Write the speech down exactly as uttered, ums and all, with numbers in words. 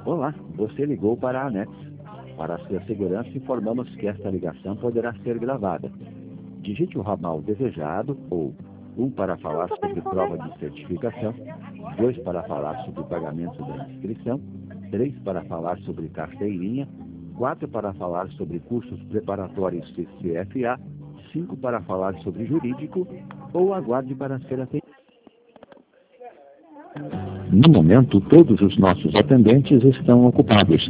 Olá, você ligou para a ANEX. Para a sua segurança, informamos que esta ligação poderá ser gravada. Digite o ramal desejado ou um para falar sobre prova de certificação, dois para falar sobre pagamento da inscrição, três para falar sobre carteirinha, quatro para falar sobre cursos preparatórios C C F A, cinco para falar sobre jurídico ou aguarde para ser atendido. No momento, todos os nossos atendentes estão ocupados.